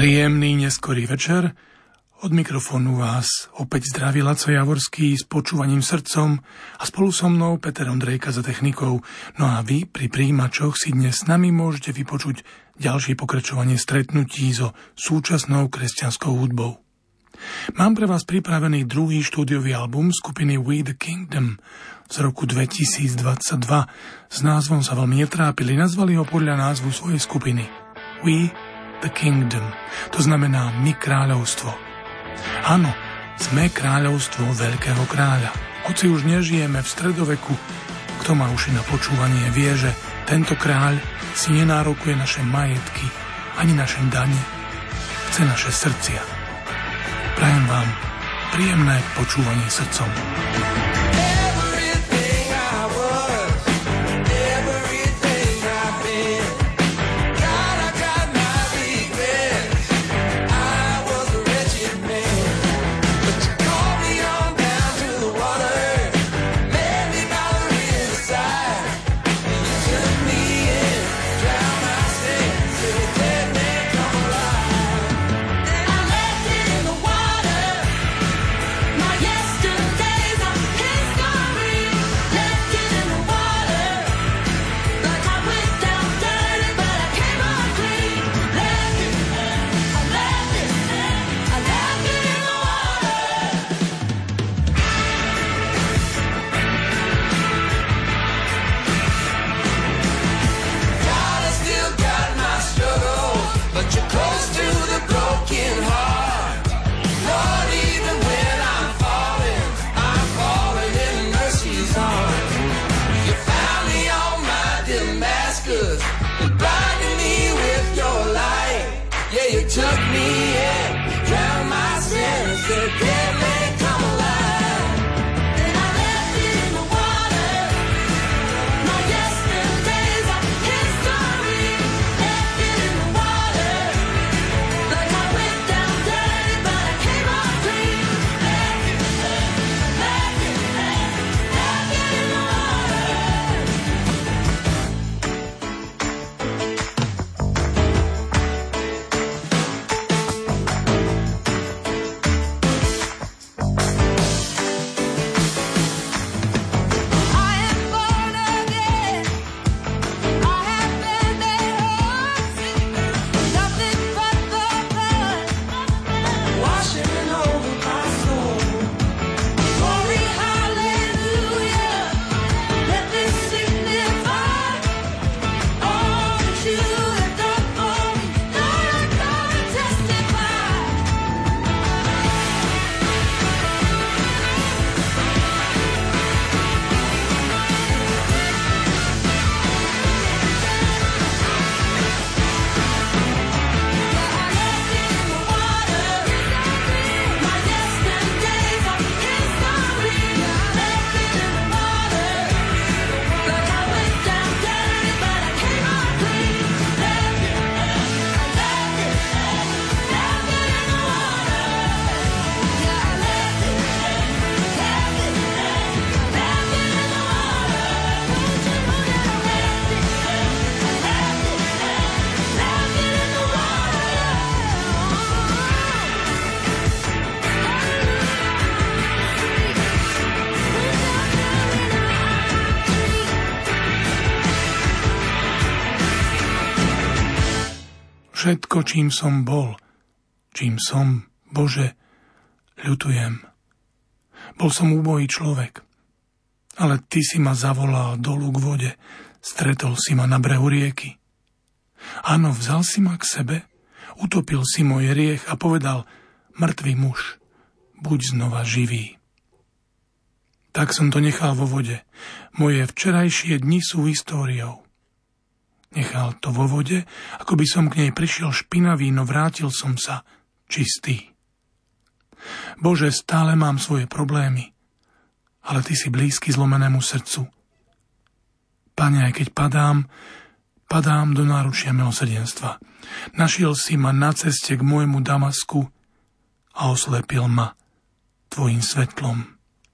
Príjemný neskorý večer. Od mikrofónu vás opäť zdraví Laco Javorský s počúvaním srdcom a spolu so mnou Peter Ondrejka za technikou. No a vy pri príjimačoch si dnes s nami môžete vypočuť ďalšie pokračovanie stretnutí so súčasnou kresťanskou hudbou. Mám pre vás pripravený druhý štúdiový album skupiny We the Kingdom z roku 2022. S názvom sa veľmi netrápili, nazvali ho podľa názvu svojej skupiny We the Kingdom. To znamená my kráľovstvo. Áno, sme kráľovstvo veľkého kráľa. Hoci už nežijeme v stredoveku, kto má uši na počúvanie, vie, že tento kráľ si nenárokuje naše majetky ani naše dane. Chce naše srdcia. Prajem vám príjemné počúvanie srdcom. Všetko, čím som bol, čím som, Bože, ľutujem. Bol som úbohý človek, ale Ty si ma zavolal dolu k vode, stretol si ma na brehu rieky. Áno, vzal si ma k sebe, utopil si môj hriech a povedal, mŕtvý muž, buď znova živý. Tak som to nechal vo vode. Moje včerajšie dni sú históriou. Nechal to vo vode, ako by som k nej prišiel špinavý, no vrátil som sa čistý. Bože, stále mám svoje problémy, ale Ty si blízky zlomenému srdcu. Pane, aj keď padám do náručia milosrdenstva. Našiel si ma na ceste k môjmu Damasku a oslepil ma Tvojim svetlom.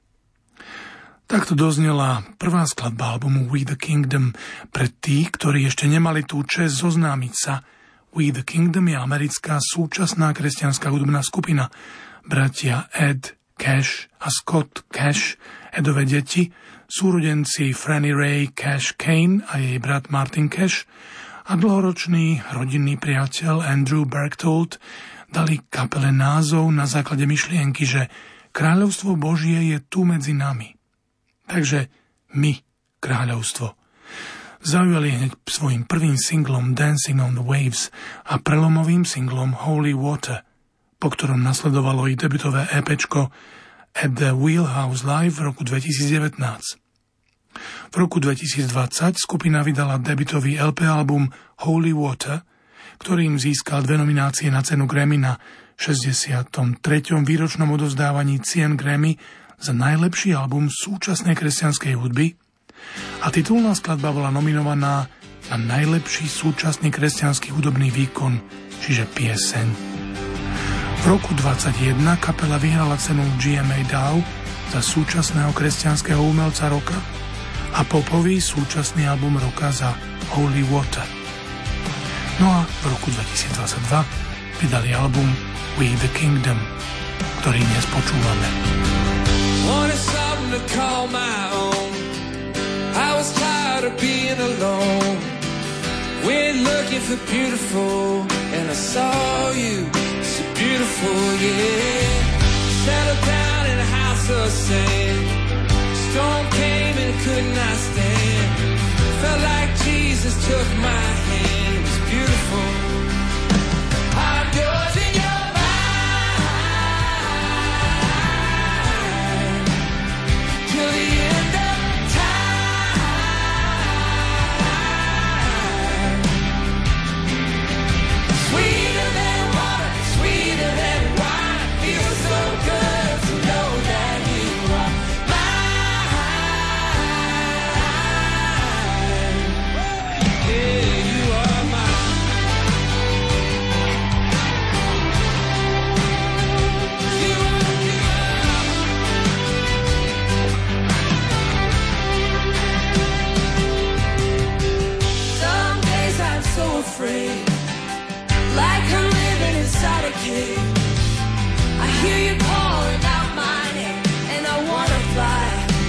Takto doznela prvá skladba albumu We the Kingdom pre tých, ktorí ešte nemali tú česť zoznámiť sa We the Kingdom je americká súčasná kresťanská hudobná skupina. Bratia Ed Cash a Scott Cash, Edove deti, súrodenci Franny Ray Cash Kane a jej brat Martin Cash a dlhoročný rodinný priateľ Andrew Berchtold dali kapele názov na základe myšlienky, že kráľovstvo Božie je tu medzi nami. Takže my, kráľovstvo. Zaujali hneď svojim prvým singlom Dancing on the Waves a prelomovým singlom Holy Water, po ktorom nasledovalo i debutové EPčko At the Wheelhouse Live v roku 2019. V roku 2020 skupina vydala debutový LP album Holy Water, ktorým získal 2 nominácie na cenu Grammy na 63. výročnom odovzdávaní cien Grammy za najlepší album súčasnej kresťanskej hudby a titulná skladba bola nominovaná na najlepší súčasný kresťanský hudobný výkon, čiže pieseň. V roku 2021 kapela vyhrala cenu GMA Dow za súčasného kresťanského umelca roka a popový súčasný album roka za Holy Water. No a v roku 2022 vydali album We the Kingdom, ktorý dnes počúvame. Wanted something to call my own. I was tired of being alone. Went looking for beautiful, and I saw you, so beautiful, yeah. Settled down in a house of sand. Storm came and could not stand. Felt like Jesus took my hand. It was beautiful. I'm yours and you're mine till the end of time. Sweeter than water, sweeter than wine. Feels so good to know that you are mine. Yeah, you are mine. You are. Some days I'm so afraid, like I'm living inside a cave. I hear you calling out my name, and I wanna fly,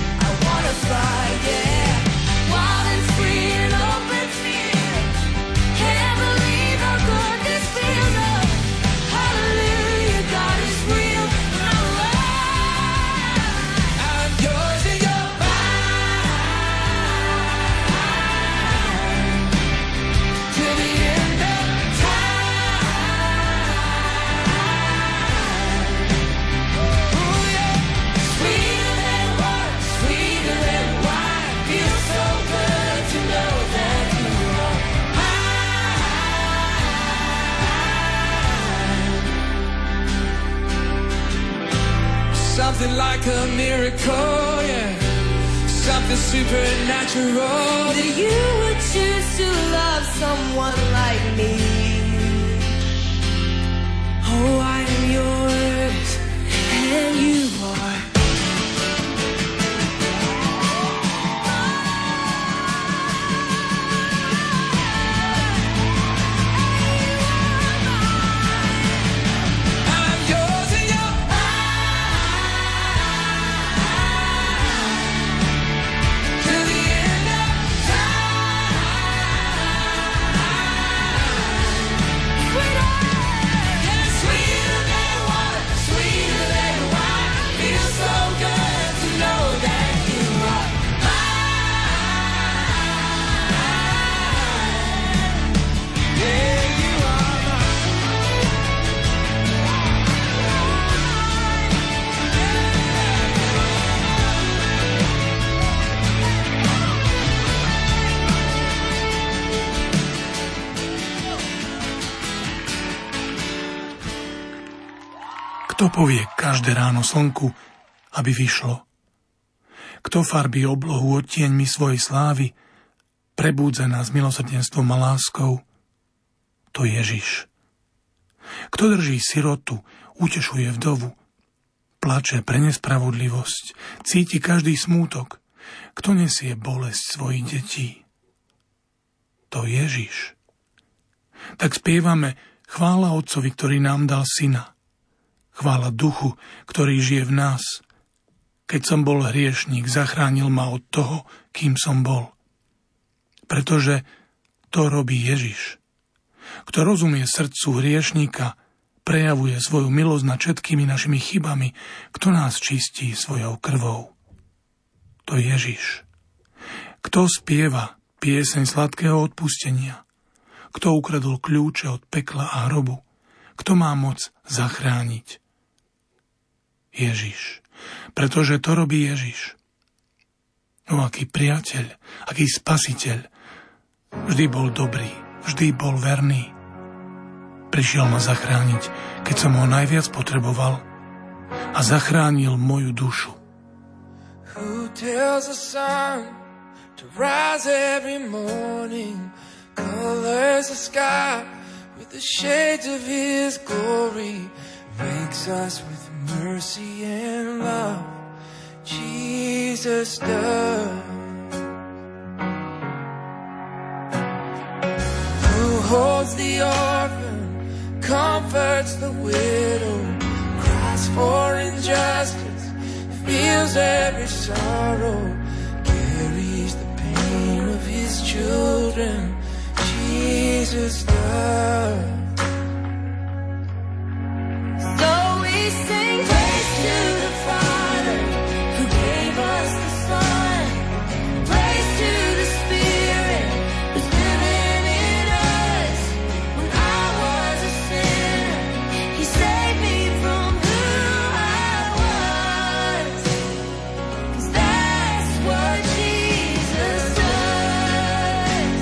yeah. Wild and free and open feeling, can't believe how good this feels. Oh, hallelujah, God is real, and I'm alive. I'm yours and you're mine till the end of time. Ooh, yeah. Sweeter than water, sweeter than wine. Feels so good to know that you are mine. Something like a miracle, yeah. Something supernatural. That you would choose to love someone like me. Oh, I am yours, and you are. I'm yours and you're mine till the end of time. Yeah, sweeter than water, sweeter than wine. Feels so good to know that you are mine. Yeah, you are Kto povie každé ráno slnku, aby vyšlo? Kto farbí oblohu odtieňmi svojej slávy, prebúdza nás milosrdenstvom a láskou? To Ježiš. Kto drží sirotu, utešuje vdovu, plače pre nespravodlivosť, cíti každý smútok, kto nesie bolesť svojich detí? To Ježiš. Tak spievame chvála Otcovi, ktorý nám dal Syna. Chvála Duchu, ktorý žije v nás. Keď som bol hriešník, zachránil ma od toho, kým som bol. Pretože to robí Ježiš. Kto rozumie srdcu hriešníka, prejavuje svoju milosť nad všetkými našimi chybami, kto nás čistí svojou krvou. To je Ježiš. Kto spieva pieseň sladkého odpustenia? Kto ukradol kľúče od pekla a hrobu? Kto má moc zachrániť? Ježiš. Pretože to robí Ježiš. O, aký priateľ, aký spasiteľ. Vždy bol dobrý, vždy bol verný. Prišiel ma zachrániť, keď som ho najviac potreboval, a zachránil moju dušu. Who tells the sun to rise every morning, colors the sky with the shades of his glory, makes us with mercy and love, Jesus does. Who holds the orphan, comforts the widow, cries for injustice, feels every sorrow, carries the pain of his children, Jesus does. So we sing praise to the Father who gave us the Son, praise to the Spirit who's living in us. When I was a sinner, he saved me from who I was, 'cause that's what Jesus does.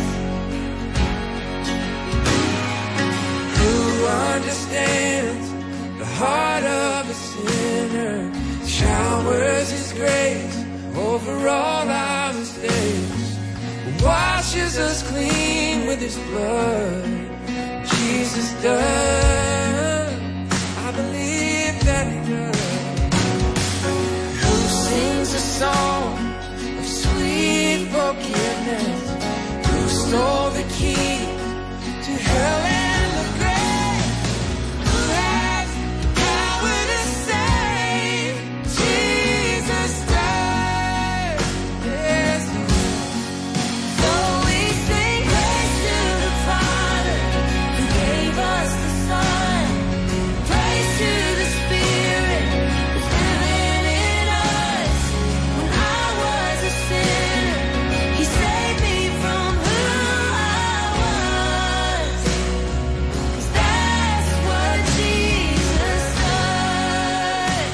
Who understands the heart of a sinner, showers his grace over all our mistakes, washes us clean with his blood. Jesus does. I believe that he does. Who sings a song of sweet forgiveness, who stole the key to hell and the grave, who has power to save, Jesus does. Yes. So we sing praise to the Father who gave us the Son, praise to the Spirit who's living in us. When I was a sinner, he saved me from who I was, 'cause that's what Jesus does.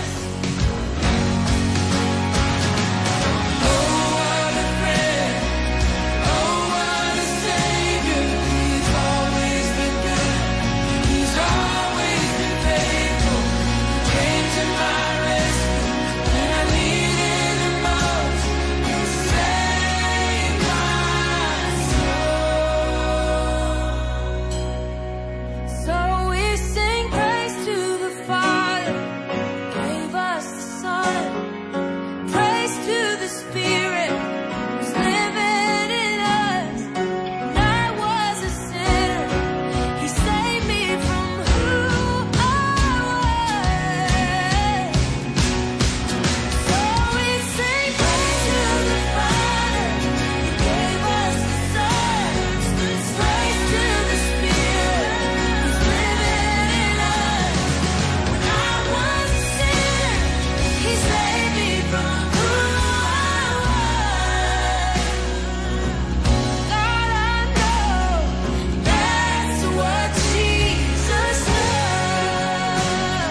Oh, what a friend, oh, what a Savior. He's always been good, he's always been faithful. He came to my rescue when I needed him most, and saved my soul. So we sing praise to the Father, gave us the Son, praise to the Spirit who's living in us. When I was a sinner, he saved me from who I was. So we sing praise to the Father who gave us the Son, praise to the Spirit who's living in us. When I was a sinner, he saved me from who I was. God, I know that's what Jesus does.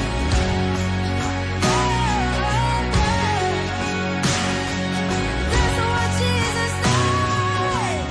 That's what Jesus does.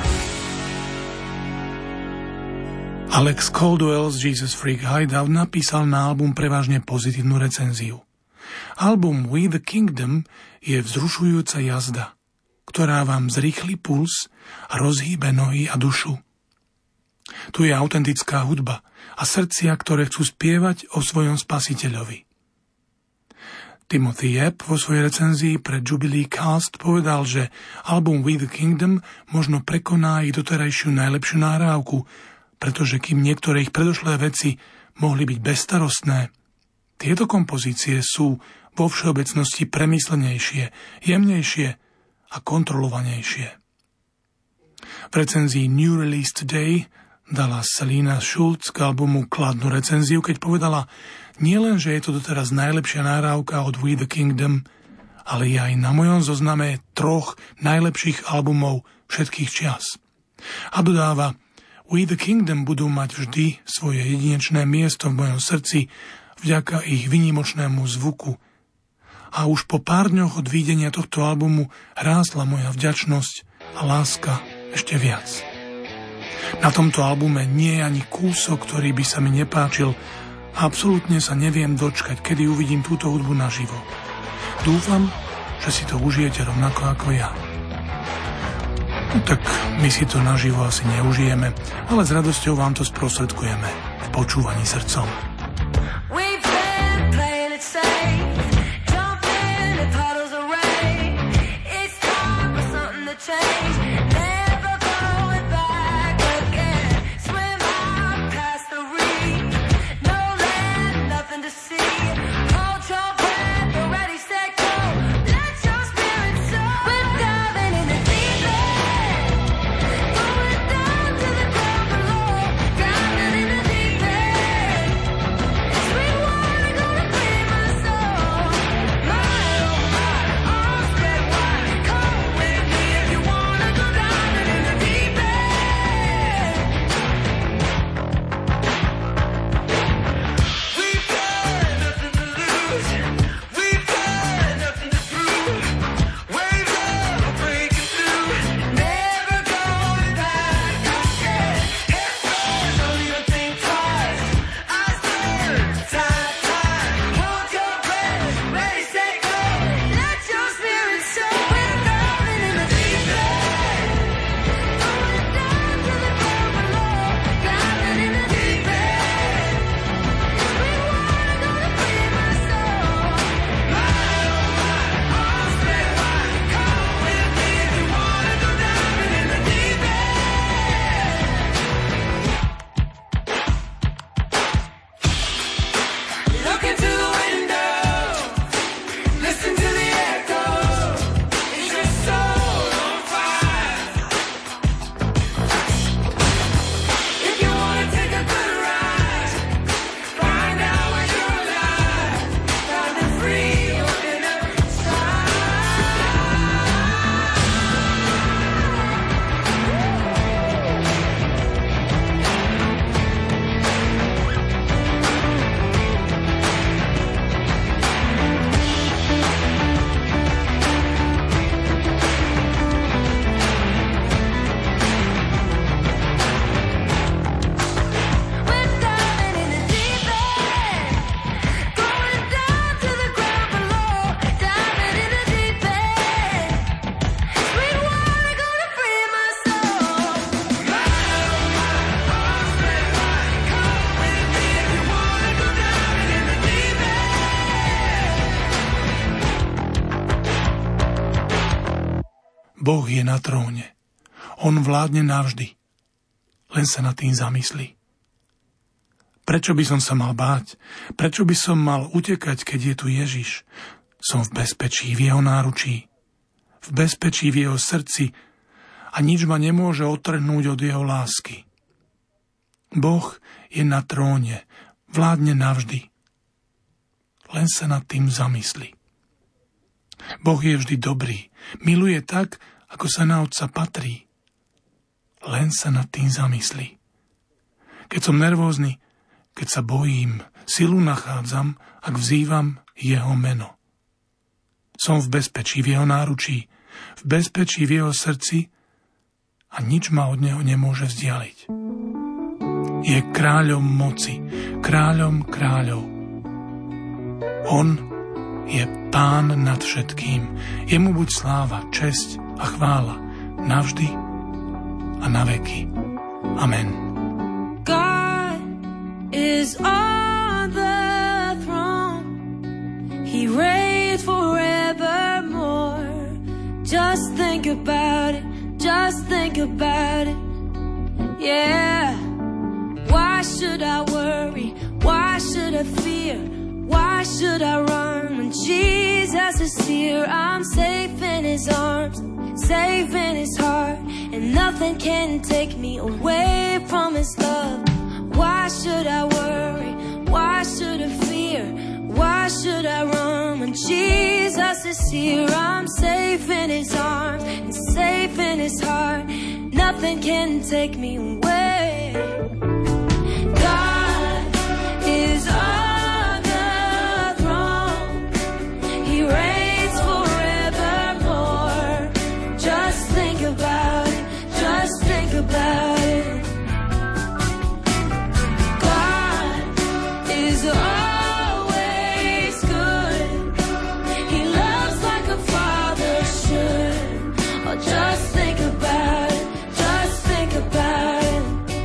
Alex Caldwell z Jesus Freak Hideout napísal na album prevažne pozitívnu recenziu. Album We the Kingdom je vzrušujúca jazda, ktorá vám zrýchli puls a rozhýbe nohy a dušu. Tu je autentická hudba a srdcia, ktoré chcú spievať o svojom spasiteľovi. Timothy Yap vo svojej recenzii pre Jubilee Cast povedal, že album We the Kingdom možno prekoná ich doterajšiu najlepšiu nahrávku pretože kým niektoré ich predošlé veci mohli byť bezstarostné, tieto kompozície sú vo všeobecnosti premyslenejšie, jemnejšie a kontrolovanejšie. V recenzii New Release Today dala Selina Schulz k albumu kladnú recenziu, keď povedala, nielen, že je to doteraz najlepšia nahrávka od We the Kingdom, ale je aj na mojom zozname 3 najlepších albumov všetkých čias. A dodáva, We the Kingdom budú mať vždy svoje jedinečné miesto v mojom srdci vďaka ich výnimočnému zvuku. A už po pár dňoch od výdenia tohto albumu rástla moja vďačnosť a láska ešte viac. Na tomto albume nie je ani kúsok, ktorý by sa mi nepáčil a absolútne sa neviem dočkať, kedy uvidím túto hudbu naživo. Dúfam, že si to užijete rovnako ako ja. No tak my si to naživo asi neužijeme, ale s radosťou vám to sprostredkujeme v počúvaní srdcom. Boh je na tróne. On vládne navždy. Len sa nad tým zamyslí. Prečo by som sa mal báť? Prečo by som mal utekať, keď je tu Ježiš? Som v bezpečí v jeho náručí, v bezpečí v jeho srdci a nič ma nemôže odtrhnúť od jeho lásky. Boh je na tróne, vládne navždy. Len sa nad tým zamyslí. Boh je vždy dobrý, miluje tak, ako sa na Otca patrí. Len sa nad tým zamyslí. Keď som nervózny, keď sa bojím, silu nachádzam, ak vzývam jeho meno. Som v bezpečí v jeho náručí, v bezpečí v jeho srdci a nič ma od neho nemôže vzdialiť. Je kráľom moci, kráľom kráľov. On je Pán nad všetkým. Jemu buď sláva, česť a chvála navždy a na veky. Amen. God is on the throne. He reigns forevermore. Just think about it. Just think about it. Yeah. should I worry? Why should I fear? Why should I run when Jesus is here? I'm safe in his arms, safe in his heart, and nothing can take me away from his love. Why should I worry? Why should I fear? Why should I run when Jesus is here? I'm safe in his arms and safe in his heart. Nothing can take me away. God is on the throne. He reigns forevermore. Just think about it. Just think about it. God is always good. He loves like a father should. Oh, just think about it. Just think about it.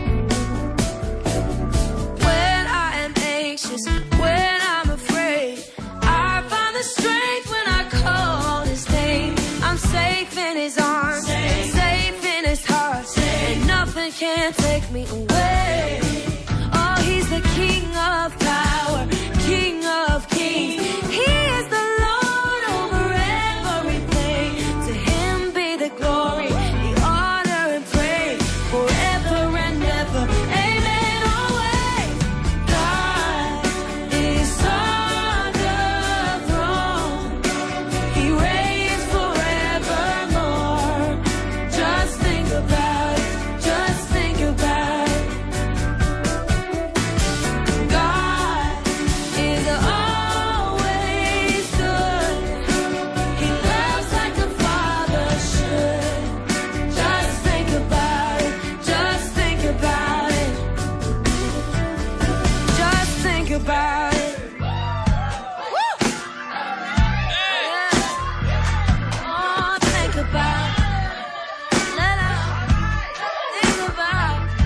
When I am anxious, when I'm afraid, I find the strength when I call his name. I'm safe in his arms, safe in his heart, and nothing can take me away. Oh, he's the King of power, King of kings. He is the Lord over everything. To him be the glory, the honor and praise, forever and ever. Amen. Always. God is on the throne. He reigns forevermore. Just think about it. Just think about it. God is always good. He loves like a father should. Just think about it. Just think about it. Just think about it. Woo! Yeah. Oh, think about it. Let us think about it.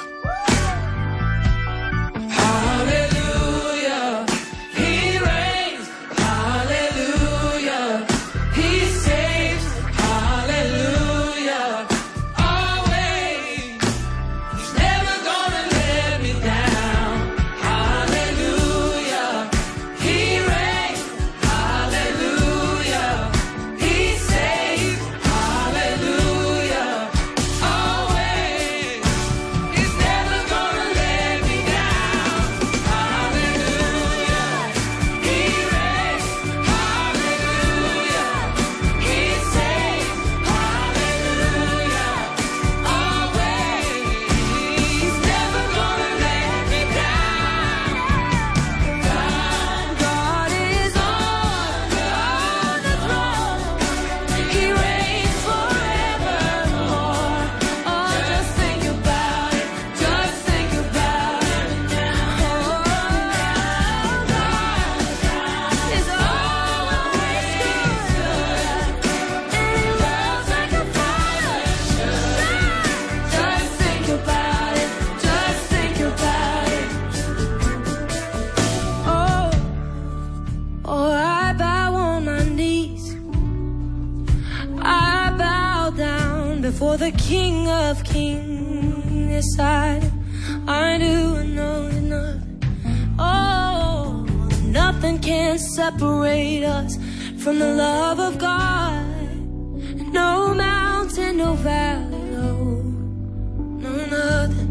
Hallelujah, he reigns. Hallelujah, he saves. Hallelujah, always. He's never gonna let me down. Hallelujah, he reigns. Hallelujah, he saves. Hallelujah, always. He's never gonna let me down. Hallelujah, he reigns. Hallelujah, he saves. Hallelujah, always. He's never gonna let me down. God is on the throne. He reigns forevermore. Oh, just think about it. Just think about it. Oh, God is always good, and he loves like a father should. Just think about it. Just think about it. Oh, I bow on my knees. I bow down before the King of Kings. Yes, I do know nothing. Oh, nothing can separate us from the love of God. No mountain, no valley, no nothing.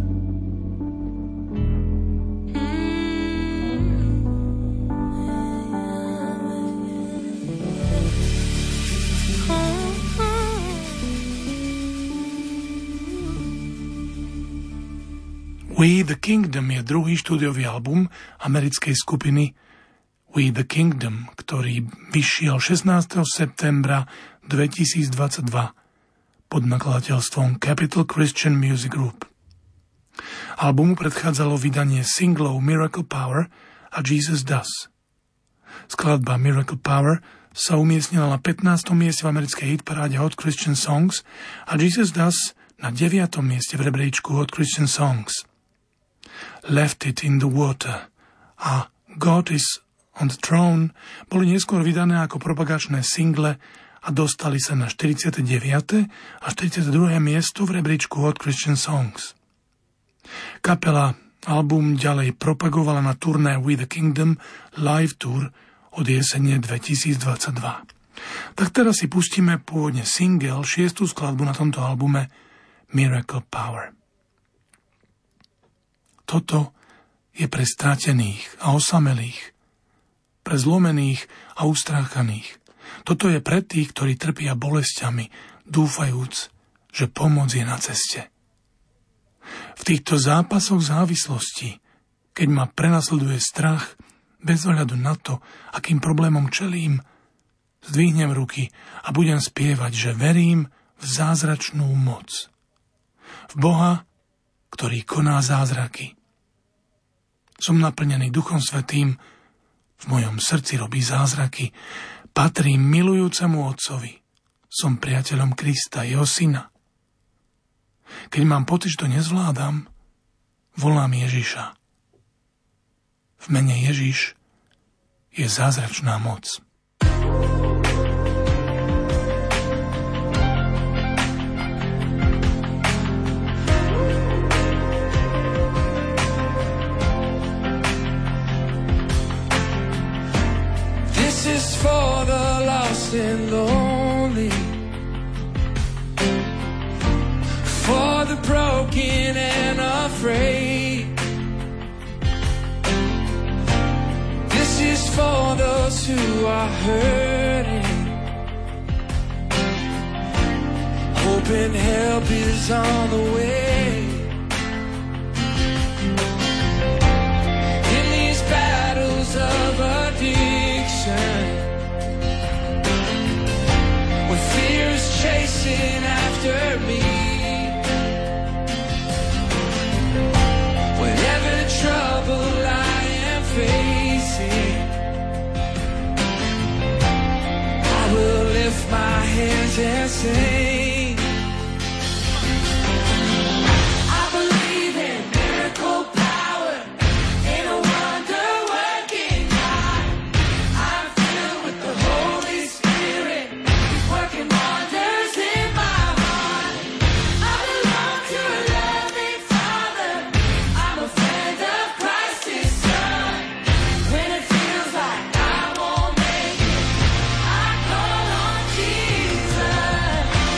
We the Kingdom je druhý štúdiový album americkej skupiny We the Kingdom, ktorý vyšiel 16. septembra 2022 pod nakladateľstvom Capital Christian Music Group. Albumu predchádzalo vydanie singlov Miracle Power a Jesus Does. Skladba Miracle Power sa umiestnila na 15. mieste v americkej hitparáde Hot Christian Songs a Jesus Does na 9. mieste v rebríčku Hot Christian Songs. Left It in the Water a God is on the Throne boli neskôr vydané ako propagačné single a dostali sa na 49. a 42. miesto v rebríčku Hot Christian Songs. Kapela Album ďalej propagovala na turné With the Kingdom Live Tour od jesene 2022. Tak teraz si pustíme pôvodne single, 6. skladbu na tomto albume Miracle Power. Toto je pre stratených a osamelých, pre zlomených a ustráchaných. Toto je pre tých, ktorí trpia bolestiami, dúfajúc, že pomoc je na ceste. V týchto zápasoch závislosti, keď ma prenasleduje strach, bez ohľadu na to, akým problémom čelím, zdvihnem ruky a budem spievať, že verím v zázračnú moc. V Boha, ktorý koná zázraky. Som naplnený Duchom Svätým, v mojom srdci robí zázraky, patrím milujúcemu Otcovi, som priateľom Krista, jeho syna. Keď mám pocit, že to nezvládam, volám Ježiša. V mene Ježiš je zázračná moc. This is for the lost and lonely, for the broken and afraid. This is for those who are hurting, hoping help is on the way. In these battles of addiction, when fear is chasing after me, trouble I am facing, I will lift my hands and sing. I believe in miracle power, in a wonder-working God. I'm filled with the Holy Spirit, He's working wonders in my heart. I belong to a loving Father, I'm a friend of Christ's Son. When it feels like I won't make it, I call on Jesus.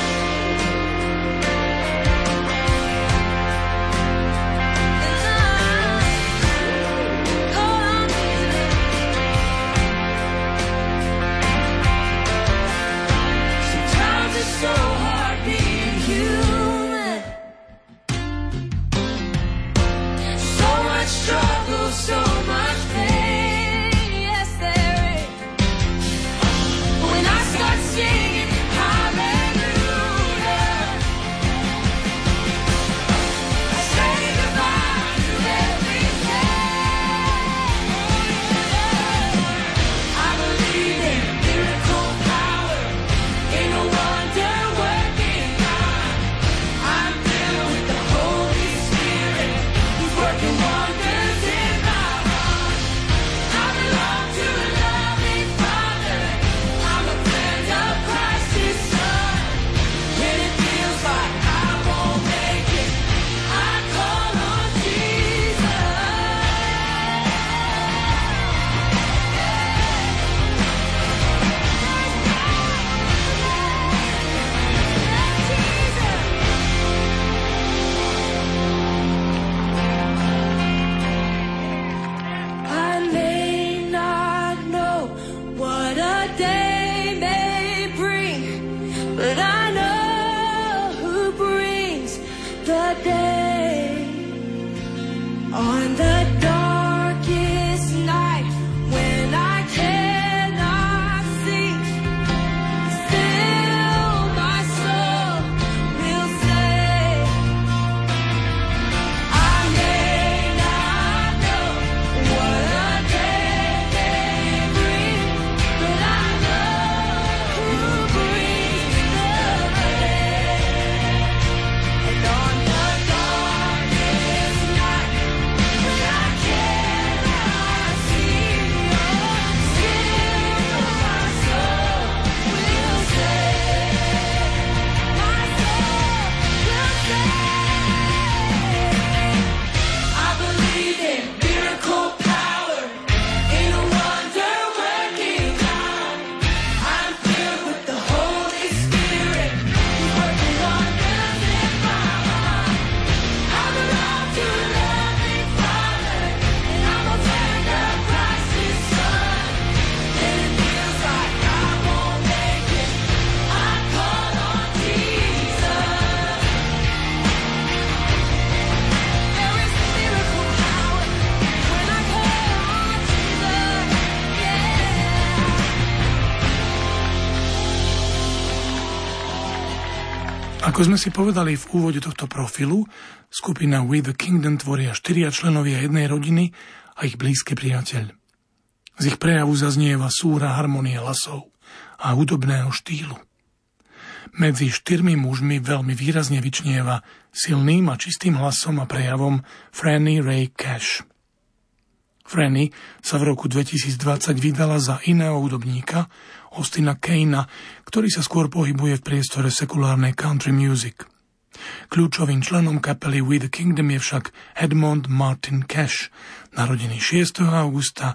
Ako sme si povedali v úvode tohto profilu, skupina We the Kingdom tvoria 4 členovia jednej rodiny a ich blízky priateľ. Z ich prejavu zaznieva súra harmonie hlasov a hudobného štýlu. Medzi 4 mužmi veľmi výrazne vyčnieva silným a čistým hlasom a prejavom Frannie Ray Cash. Frannie sa v roku 2020 vydala za iného hudobníka, Austina Kaina, ktorý sa skôr pohybuje v priestore sekulárnej country music. Kľúčovým členom kapely We the Kingdom je však Edmond Martin Cash, narodený 6. augusta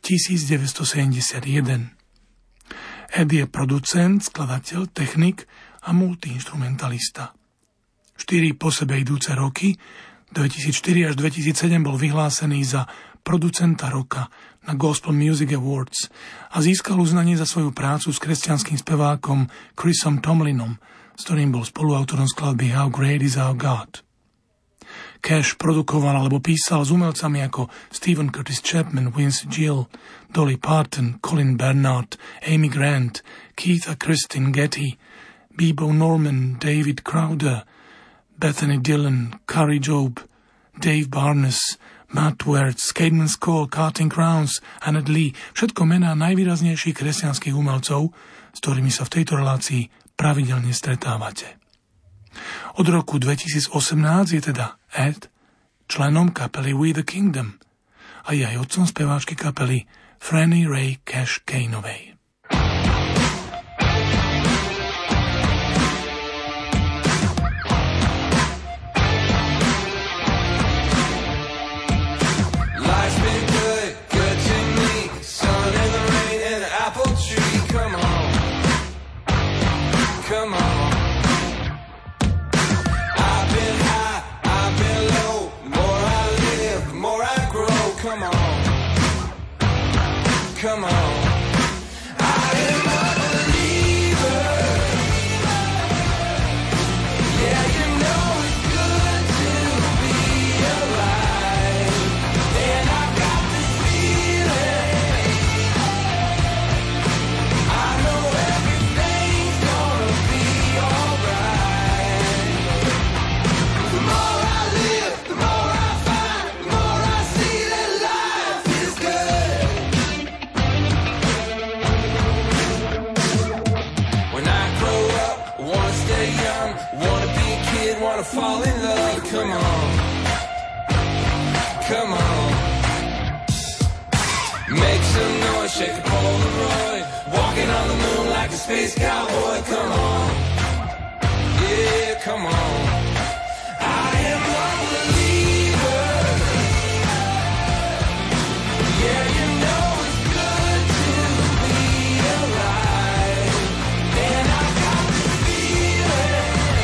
1971. Ed je producent, skladateľ, technik a multiinstrumentalista. 4 po sebe idúce roky, 2004 až 2007 bol vyhlásený za producenta roka na Gospel Music Awards a získal uznanie za svoju prácu s kresťanským spevákom Chrisom Tomlinom, s ktorým bol spoluautorom skladby How Great is Our God. Cash produkoval alebo písal s umelcami ako Stephen Curtis Chapman, Vince Gill, Dolly Parton, Colin Bernard, Amy Grant, Keith a Christine Getty, Bebo Norman, David Crowder, Bethany Dillon, Carrie Job, Dave Barnes, Matt Wertz, Caedmon Cole, Carting Crowns, Annette Lee, všetko mená najvýraznejších kresťanských umelcov, s ktorými sa v tejto relácii pravidelne stretávate. Od roku 2018 je teda Ed členom kapely We the Kingdom a je aj otcom speváčky kapely Frannie Ray Cash Kainovej. Come on. I am a believer. Yeah, you know it's good to be alive. And I've got this feeling. I know everything's gonna be alright. The more I live, the more I find, the more I see that life is good. Wanna fall in love, come on, come on. Make some noise, shake a Polaroid, walking on the moon like a space cowboy, come on, yeah, come on. I am a believer, yeah, you know it's good to be alive, and I've got this feeling.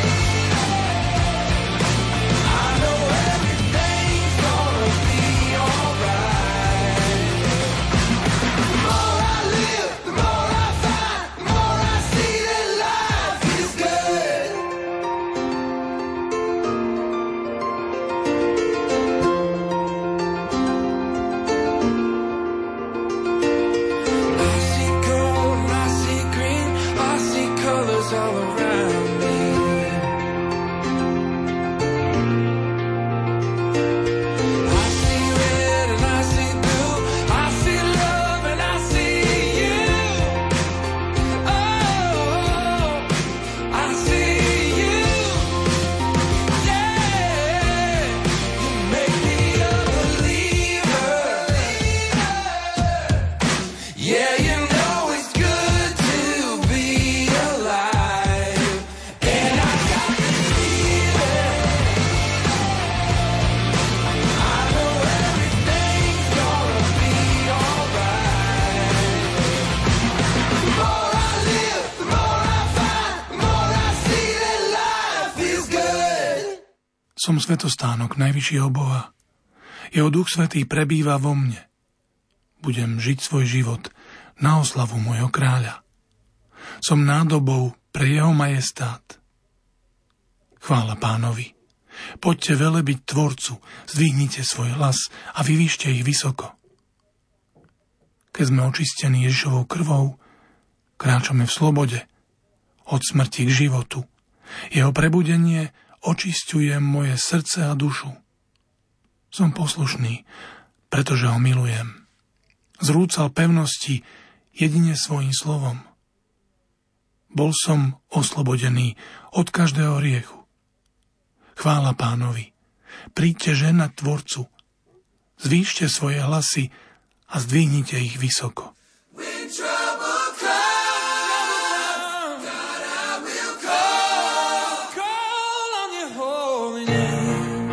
Som svetostánok najvyššieho Boha. Jeho Duch Svätý prebýva vo mne. Budem žiť svoj život na oslavu môjho kráľa. Som nádobou pre jeho majestát. Chvála Pánovi. Poďte velebiť Tvorcu, zdvihnite svoj hlas a vyvýšte ich vysoko. Keď sme očistení Ježišovou krvou, kráčame v slobode, od smrti k životu, Jeho prebudenie očisťuje moje srdce a dušu. Som poslušný, pretože ho milujem. Zrúcal pevnosti jedine svojím slovom. Bol som oslobodený od každého hriechu. Chvála Pánovi. Príďte ženať Tvorcu. Zvýšte svoje hlasy a zdvihnite ich vysoko. When trouble comes, God, I will call on your holy name.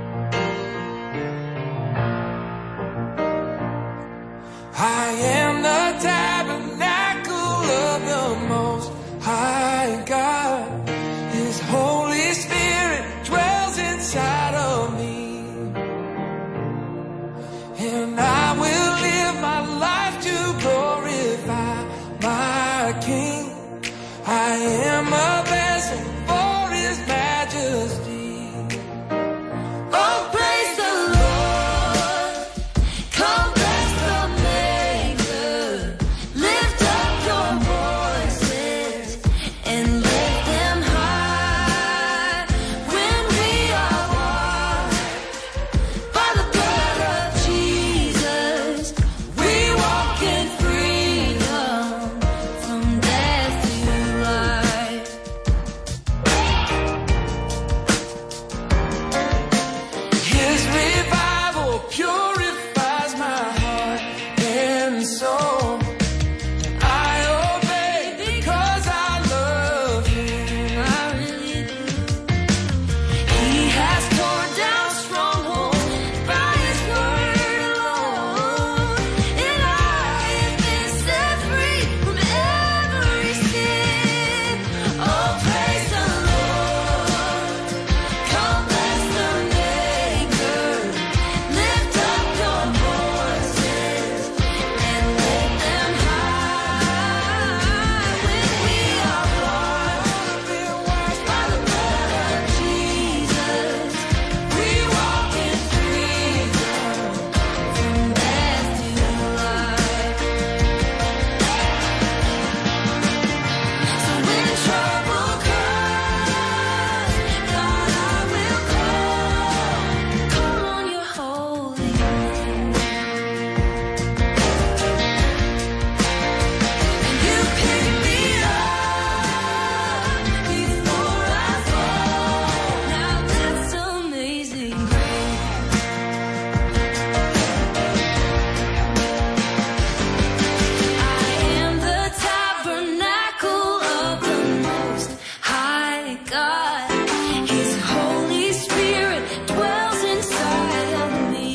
I am the tabernacle of the Most High God. His Holy Spirit dwells inside of me. And I will live my life to glorify my King. I am a vessel for His majesty. Oh, praise the Lord. Come bless the Maker. Lift up your voices and lift them high. When we are washed by the blood of Jesus, we walk in freedom from death to life. His revival purifies my heart and soul. I obey because I love Him. I really do. He has torn down strongholds by His word alone, and I have been set free from every sin. Oh, praise the Lord. Come bless the Maker. Lift up your voices and lift them high. When we are washed by the blood of Jesus, we walk in freedom from death to life. So when trouble comes, God, I will call on your holy name. And you pick me up before I fall. Now that's amazing grace. I am the tabernacle of the Most High God. His Holy Spirit dwells inside of me.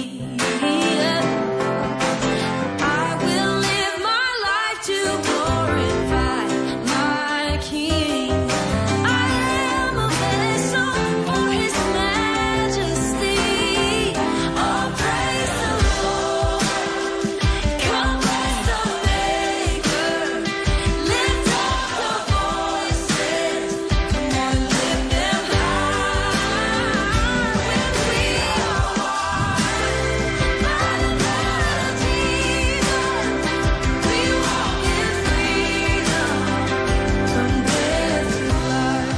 I will live my life to glorify my King. I am a vessel for His majesty. Oh, praise the Lord. Come bless the Maker. Lift up your voices. Come on, lift them high. When we are washed by the blood of Jesus, we walk in freedom from death to life.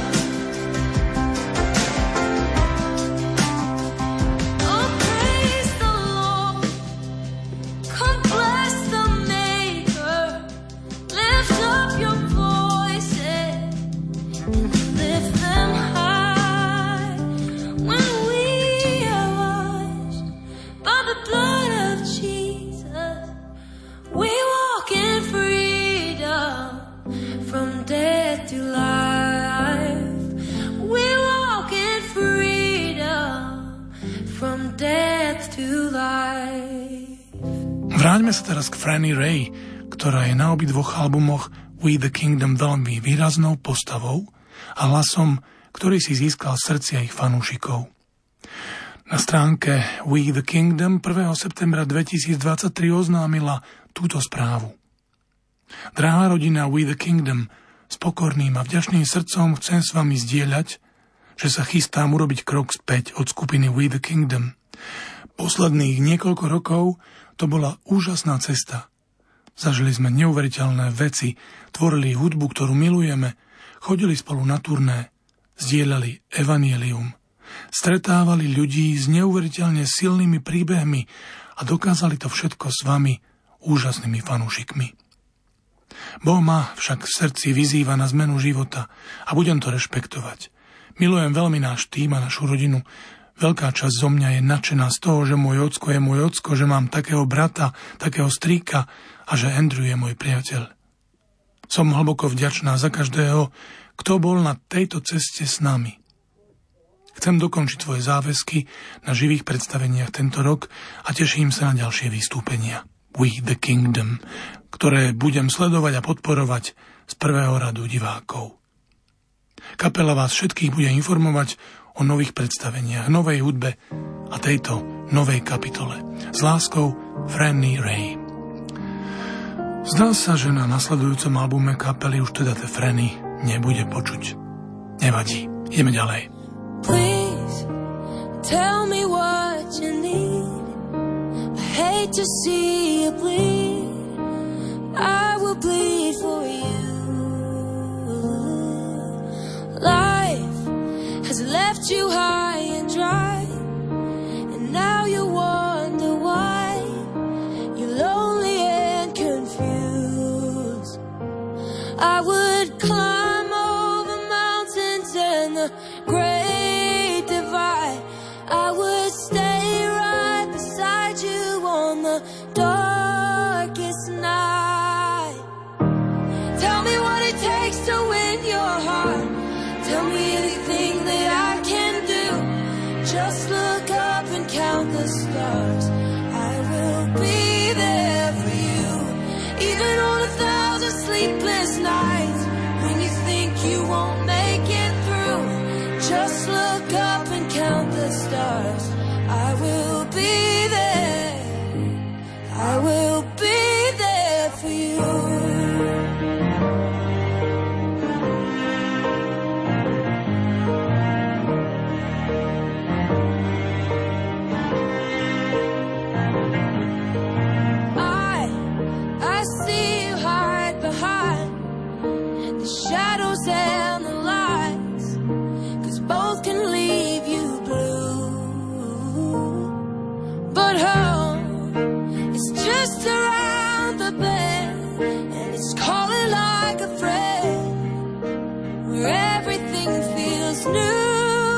Oh, praise the Lord. Come bless the Maker. Lift up your voices and lift them high. When we are washed by the blood of Jesus, we walk in freedom from death to life. We walk in freedom from death to life. Vráťme sa teraz k Frannie Ray, ktorá je na obidvoch albumoch We the Kingdom veľmi výraznou postavou a hlasom, ktorý si získal srdcia ich fanúšikov. Na stránke We the Kingdom 1. septembra 2023 oznámila túto správu. Drahá rodina We the Kingdom, s pokorným a vďačným srdcom chcem s vami zdieľať, že sa chystám urobiť krok späť od skupiny We the Kingdom. Posledných niekoľko rokov to bola úžasná cesta. Zažili sme neuveriteľné veci, tvorili hudbu, ktorú milujeme, chodili spolu na turné, zdieľali evanjelium, stretávali ľudí s neuveriteľne silnými príbehmi a dokázali to všetko s vami, úžasnými fanúšikmi. Boh ma však v srdci vyzýva na zmenu života a budem to rešpektovať. Milujem veľmi náš tým a našu rodinu. Veľká časť zo mňa je nadšená z toho, že môj ocko je môj ocko, že mám takého brata, takého strýka a že Andrew je môj priateľ. Som hlboko vďačná za každého, kto bol na tejto ceste s nami. Chcem dokončiť svoje záväzky na živých predstaveniach tento rok a teším sa na ďalšie vystúpenia. We the Kingdom, ktoré budem sledovať a podporovať z prvého radu divákov. Kapela vás všetkých bude informovať o nových predstaveniach, novej hudbe a tejto novej kapitole. S láskou, Franny Ray. Zdá sa, že na nasledujúcom albume kapely už teda te Franny nebude počuť. Nevadí, ideme ďalej. Please, tell me what you need. I hate to see you bleed. I will bleed for you. Life has left you high and dry, and now you wonder why you're lonely and confused. I would climb over mountains and the great divide. I would stay right beside you on the darkest night. Tell me what it takes to win your heart. Tell me anything that I can do. Just look up and count the stars. I will be there for you. Even on 1,000 sleepless nights, when you think you won't make it through, just look up and count the stars. I will be there. I will be there for you. Shadows and the lights, 'cause both can leave you blue. But home is just around the bend, and it's calling like a friend, where everything feels new.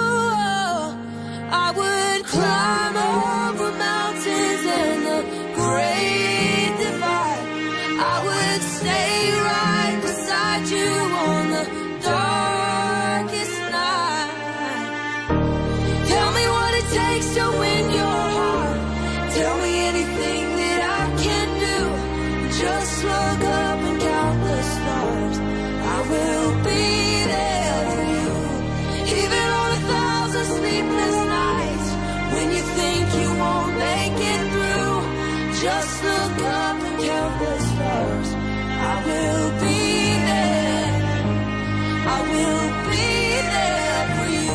I would climb over mountains and the great divide. I would stay right beside you on the darkest night. Tell me what it takes to win your heart. Tell me anything that I can do. Just look up and count the stars. I will be there for you. Even on 1,000 sleepless nights, when you think you won't make it through, just look up and count the stars. I will be there. I will be there for you.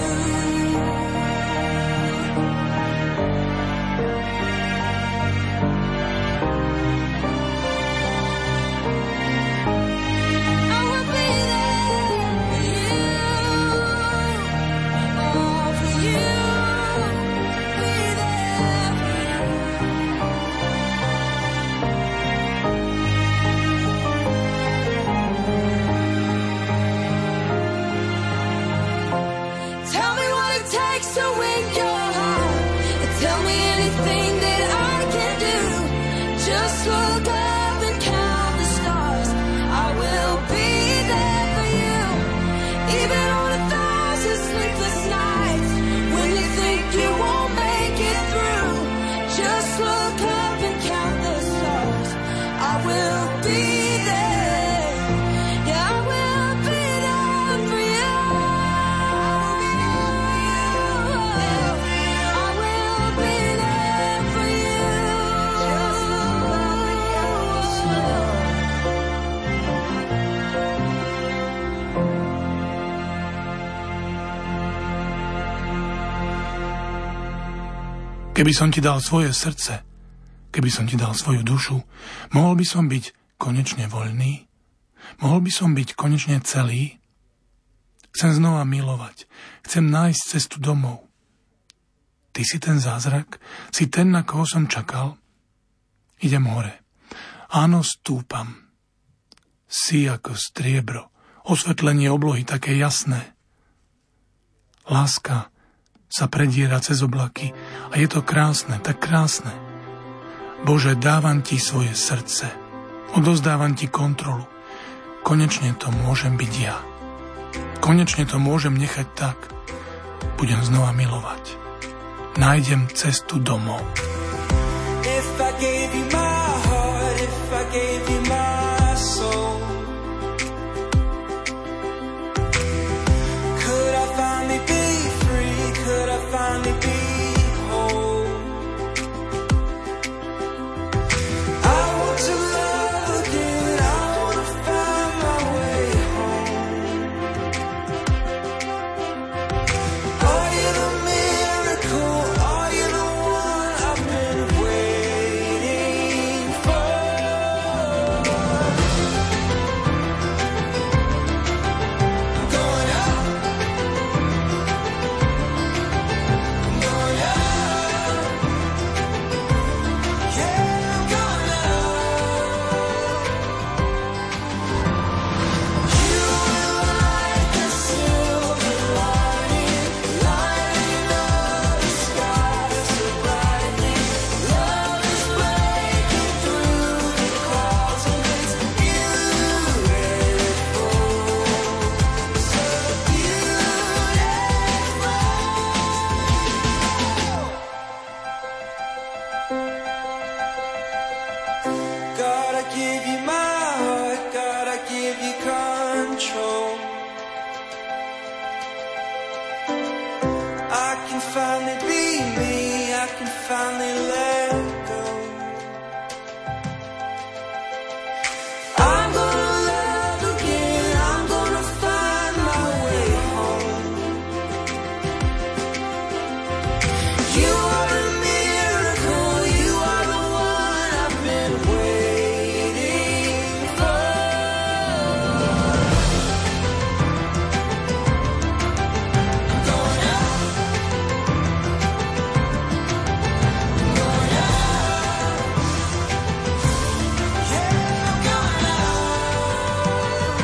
I will be there for you. Oh, for you. Be there for you. Tell me what it takes to win your heart. Tell me anything that I can do. Just look up and count the stars. I will be there for you. Even on 1,000 sleepless nights, when you think you won't make it through, just look up and count the stars. I will be there. Yeah, I will be there for you. I will be there for you. Just look up and count the stars. Keby som ti dal svoje srdce, keby som ti dal svoju dušu, mohol by som byť konečne voľný? Mohol by som byť konečne celý? Chcem znova milovať. Chcem nájsť cestu domov. Ty si ten zázrak? Si ten, na koho som čakal? Idem hore. Áno, stúpam. Si ako striebro. Osvetlenie oblohy také jasné. Láska sa prediera cez oblaky a je to krásne, tak krásne. Bože, dávam ti svoje srdce. Odovzdávam ti kontrolu. Konečne to môžem byť ja. Konečne to môžem nechať tak. Budem znova milovať. Nájdem cestu domov. If I gave you my heart, if I gave you my soul, could I finally be free? Could I finally be whole? I want to love again. I want to find my way home. Are you the miracle? Are you the one I've been waiting for? I'm going up. I'm going up. Yeah, I'm going up. You are like a silver lining, lighting up the sky so brightly. Love is breaking through the clouds and it's beautiful, so beautiful. Gotta give you my heart, gotta give you control. I can finally be me, I can finally let go. I'm gonna love again, I'm gonna find my way home. You are a miracle, you are the one I've been waiting for. I'm going up. I'm going up. Yeah, I'm going up.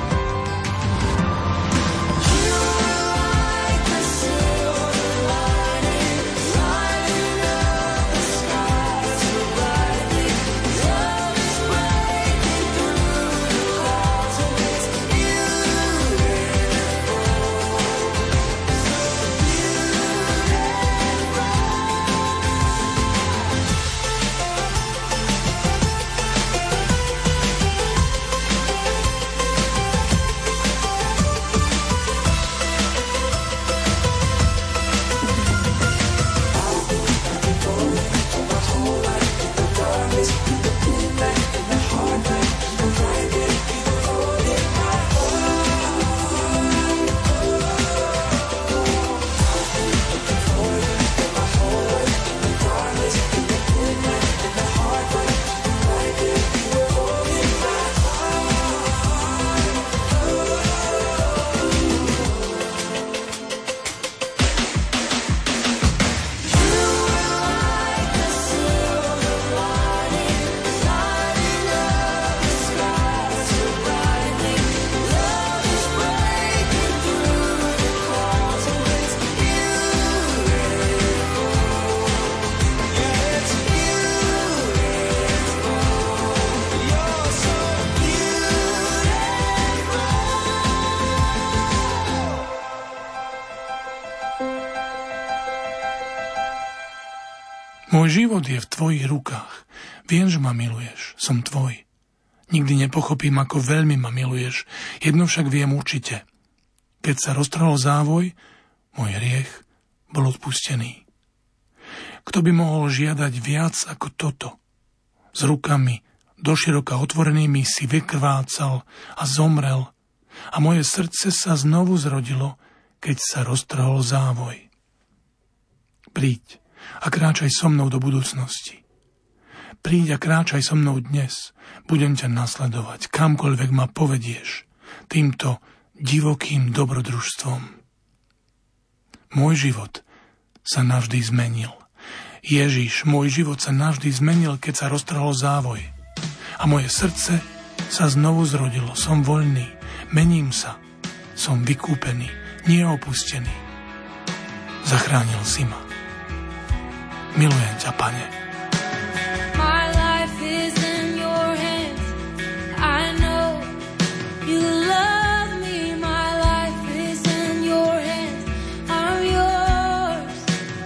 You are like a silver lining, lighting up the sky so brightly. Love is breaking through the clouds and it's beautiful, Môj život je v tvojich rukách. Viem, že ma miluješ. Som tvoj. Nikdy nepochopím, ako veľmi ma miluješ. Jedno však viem určite. Keď sa roztrhol závoj, môj hriech bol odpustený. Kto by mohol žiadať viac ako toto? S rukami doširoka otvorenými si vykrvácal a zomrel a moje srdce sa znovu zrodilo, keď sa roztrhol závoj. Príď a kráčaj so mnou do budúcnosti. Príď a kráčaj so mnou dnes. Budem ťa nasledovať, kamkoľvek ma povedieš. Týmto divokým dobrodružstvom. Môj život sa navždy zmenil. Ježiš, môj život sa navždy zmenil, keď sa roztrhol závoj. A moje srdce sa znovu zrodilo. Som voľný, mením sa. Som vykúpený, neopustený. Zachránil si ma. Milujem ťa, Pane. My life is in your hands. I know you love me. My life is in your hands. I'm yours.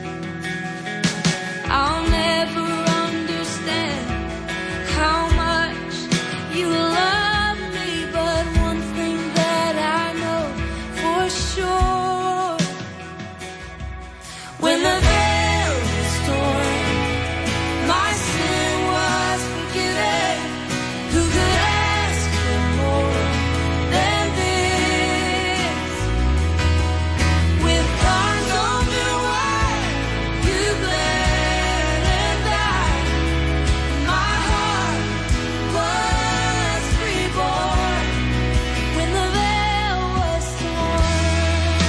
I'll never understand how much you love me, but one thing that I know for sure, when the veil is torn, my sin was forgiven. Who could ask for more than this? With arms open wide, you bled and died. My heart was reborn when the veil was torn.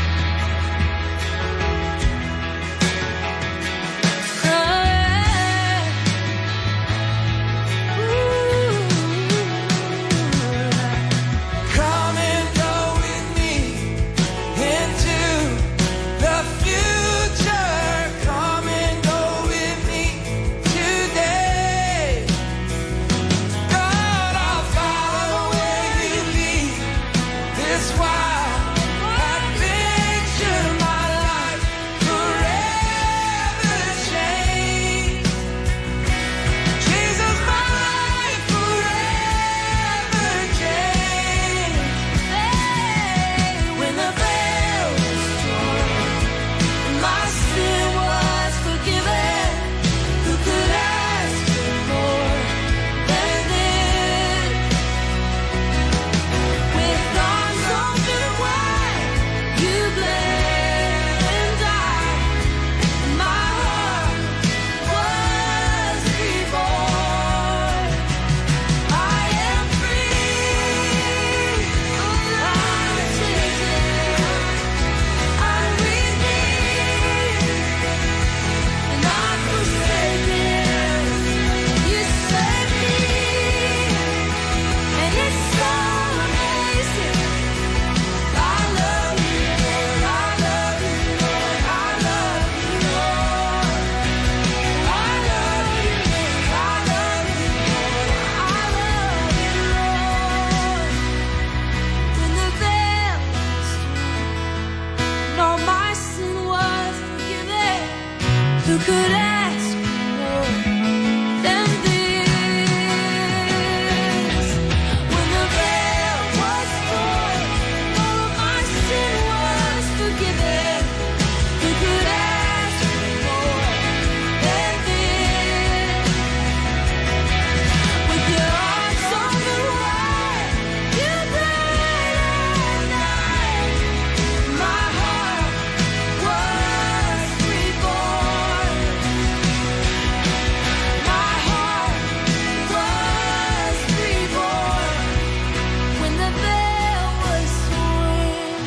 Come and go with me into the future. Come and go with me today. God, I'll follow where you lead. This wild adventure, my life forever changed. Jesus, my life forever changed. When the veil was torn, my sin was forgiven. Who could ask for more than this? With arms open wide, you bled and died. My heart was reborn. I am free. I'm taken. I'm redeemed. And I'm forsaken. You saved me. And it's so amazing. I love you, Lord. I love you, Lord. I love you, Lord. I love you, Lord. I love you, Lord. I love you, Lord. When the veil was torn, and all my sin was forgiven, who could ask for more than this? When the veil was torn, all of my sin was forgiven, who could ask for more than this? With your arms open wide, you bled and died. My heart was reborn. My heart was reborn when the veil was torn.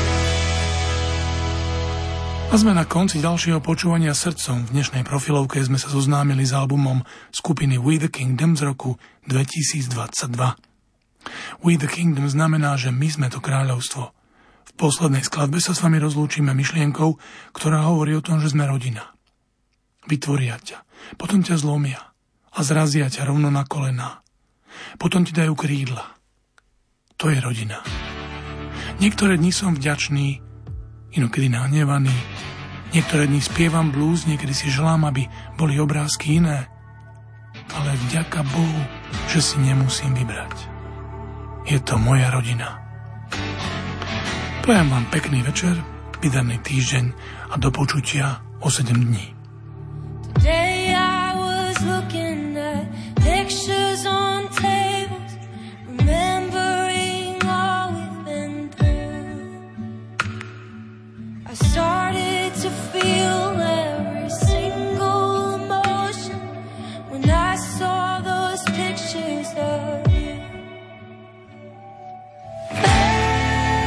A sme na konci ďalšieho počúvania srdcom. V dnešnej profilovke sme sa zoznámili s albumom skupiny We the Kingdom z roku 2022. We the Kingdom znamená, že my sme to kráľovstvo. V poslednej skladbe sa s vami rozlúčime myšlienkou, ktorá hovorí o tom, že sme rodina. Vytvoria ťa, potom ťa zlomia a zrazia ťa rovno na kolená. Potom ti dajú krídla. To je rodina. Niektoré dni som vďačný, inokedy nahnevaný. Niektoré dni spievam blues, niekedy si želám, aby boli obrázky iné. Ale vďaka Bohu, že si nemusím vybrať. Je to moja rodina. Prajem vám pekný večer, vydaný týždeň a do počutia o 7 dní. Today I was looking at pictures on tables, remembering all we've been through. I started to feel every single emotion when I saw those pictures of you.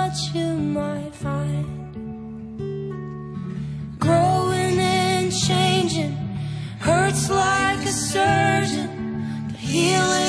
what you might find. Growing and changing hurts like a surgeon, but healing